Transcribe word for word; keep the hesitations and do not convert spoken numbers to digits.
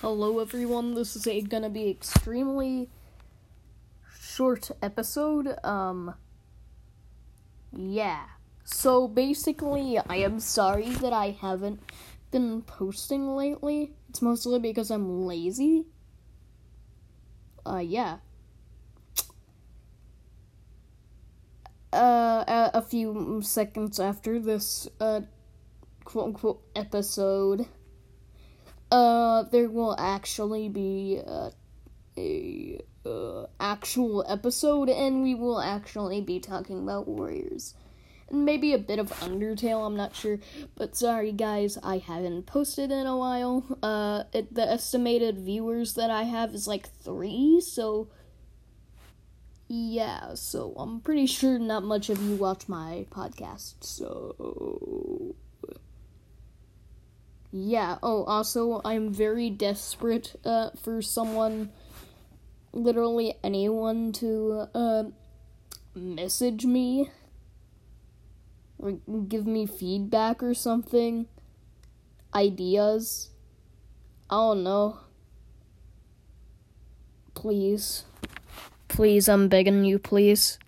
Hello everyone, this is a gonna be extremely short episode, um, yeah, so basically, I am sorry that I haven't been posting lately. It's mostly because I'm lazy. Uh, yeah. Uh, a, a few seconds after this, uh, quote-unquote episode, uh, there will actually be, uh, a, uh, actual episode, and we will actually be talking about Warriors. And maybe a bit of Undertale, I'm not sure, but sorry guys, I haven't posted in a while. Uh, it, the estimated viewers that I have is like three, so yeah, so I'm pretty sure not much of you watch my podcast, so yeah. Oh, also, I'm very desperate, uh, for someone, literally anyone, to, uh, message me, or give me feedback or something, ideas, I don't know, please, please, I'm begging you, please.